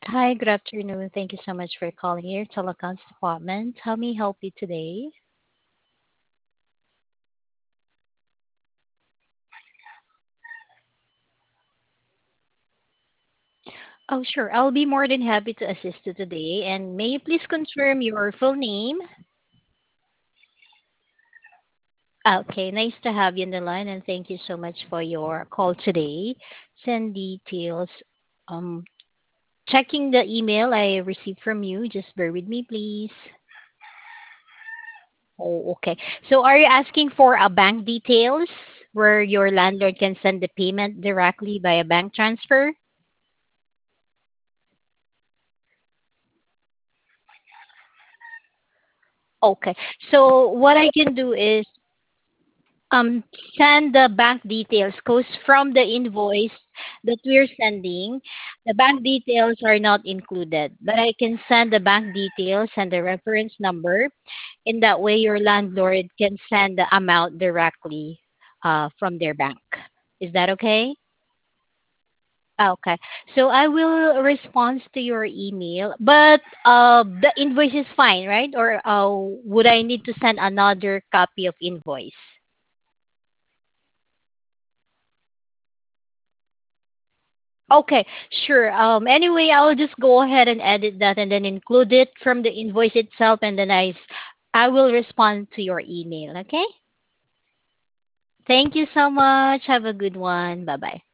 Hi, good afternoon. Thank you so much for calling here, Telecoms Department. How may I help you today? Oh, sure. I'll be more than happy to assist you today. And may you please confirm your full name? Okay, nice to have you on the line, and thank you so much for your call today. Send details. Um, Checking the email I received from you. Just bear with me, please. Oh, okay. So are you asking for a bank details where your landlord can send the payment directly by a bank transfer? Okay. So what I can do is um send the bank details because from the invoice that we're sending, the bank details are not included. But I can send the bank details and the reference number. In that way, your landlord can send the amount directly from their bank. Is that okay? Okay. So I will respond to your email, but the invoice is fine, right? Or would I need to send another copy of invoice? Okay, sure. Anyway, I'll just go ahead and edit that and then include it from the invoice itself, and then I will respond to your email. Okay. Thank you so much. Have a good one. Bye bye.